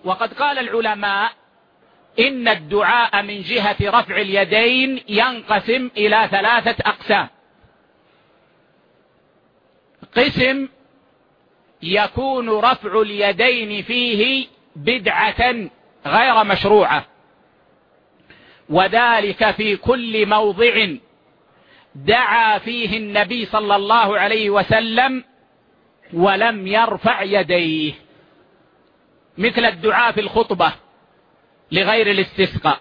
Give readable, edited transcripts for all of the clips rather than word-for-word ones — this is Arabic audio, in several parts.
وقد قال العلماء إن الدعاء من جهة رفع اليدين ينقسم إلى 3 أقسام. قسم يكون رفع اليدين فيه بدعة غير مشروعة، وذلك في كل موضع دعا فيه النبي صلى الله عليه وسلم ولم يرفع يديه، مثل الدعاء في الخطبة لغير الاستسقاء،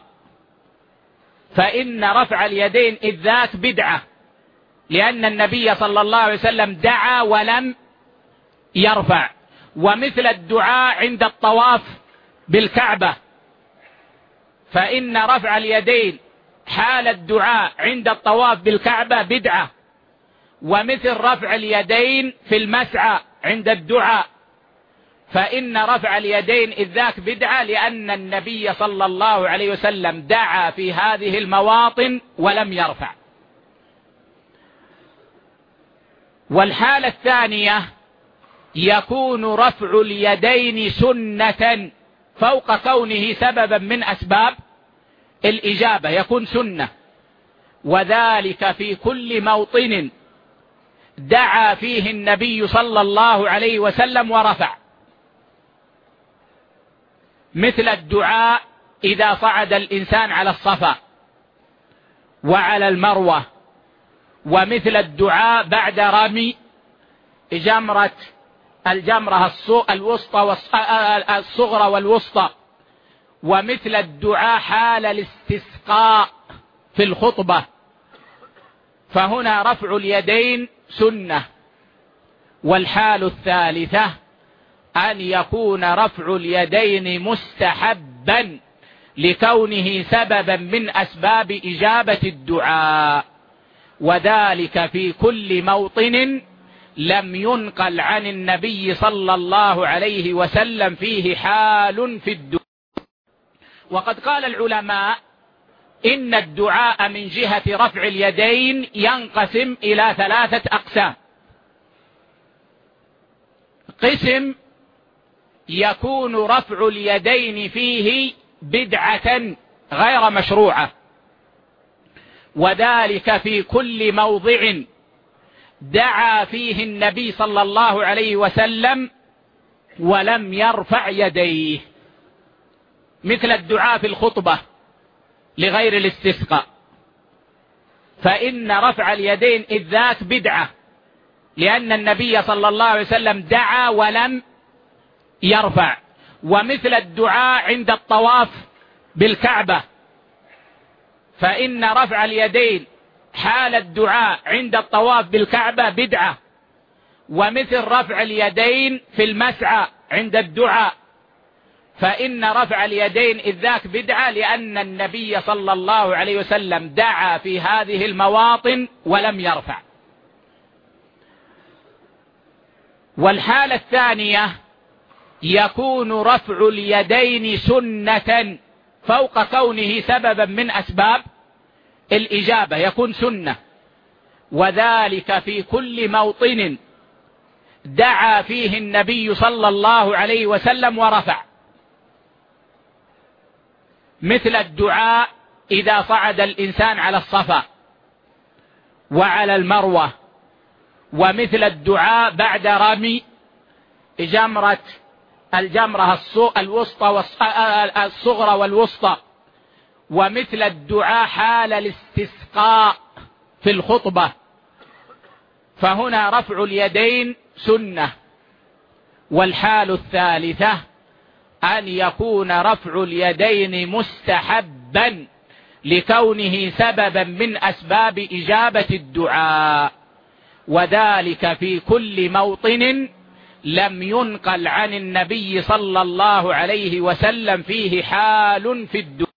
فإن رفع اليدين إذ ذاك بدعة، لأن النبي صلى الله عليه وسلم دعا ولم يرفع. ومثل الدعاء عند الطواف بالكعبة، فإن رفع اليدين حال الدعاء عند الطواف بالكعبة بدعة. ومثل رفع اليدين في المسعى عند الدعاء، فإن رفع اليدين إذ ذاك بدعة، لأن النبي صلى الله عليه وسلم دعا في هذه المواطن ولم يرفع. والحالة الثانية يكون رفع اليدين سنة فوق كونه سببا من أسباب الإجابة، يكون سنة، وذلك في كل موطن دعا فيه النبي صلى الله عليه وسلم ورفع، مثل الدعاء إذا صعد الإنسان على الصفا وعلى المروة، ومثل الدعاء بعد رمي الجمرة الوسطى الصغرى والوسطى، ومثل الدعاء حال الاستسقاء في الخطبة، فهنا رفع اليدين سنة. والحال الثالثة أن يكون رفع اليدين مستحبا لكونه سببا من أسباب إجابة الدعاء، وذلك في كل موطن لم ينقل عن النبي صلى الله عليه وسلم فيه حال في الدعاء. وقد قال العلماء إن الدعاء من جهة رفع اليدين ينقسم إلى 3 أقسام. قسم يكون رفع اليدين فيه بدعة غير مشروعة، وذلك في كل موضع دعا فيه النبي صلى الله عليه وسلم ولم يرفع يديه، مثل الدعاء في الخطبة لغير الاستسقاء، فإن رفع اليدين إذ ذاك بدعة، لأن النبي صلى الله عليه وسلم دعا ولم يرفع. ومثل الدعاء عند الطواف بالكعبة، فإن رفع اليدين حال الدعاء عند الطواف بالكعبة بدعة. ومثل رفع اليدين في المسعى عند الدعاء، فإن رفع اليدين إذ ذاك بدعة، لأن النبي صلى الله عليه وسلم دعا في هذه المواطن ولم يرفع. والحالة الثانية يكون رفع اليدين سنة فوق كونه سببا من أسباب الإجابة، يكون سنة، وذلك في كل موطن دعا فيه النبي صلى الله عليه وسلم ورفع، مثل الدعاء إذا صعد الإنسان على الصفا وعلى المروة، ومثل الدعاء بعد رمي الجمرة الوسطى الصغرى والوسطى، ومثل الدعاء حال الاستسقاء في الخطبة، فهنا رفع اليدين سنة. والحال الثالثة أن يكون رفع اليدين مستحبا لكونه سببا من أسباب إجابة الدعاء، وذلك في كل موطن لم ينقل عن النبي صلى الله عليه وسلم فيه حال في الدعاء.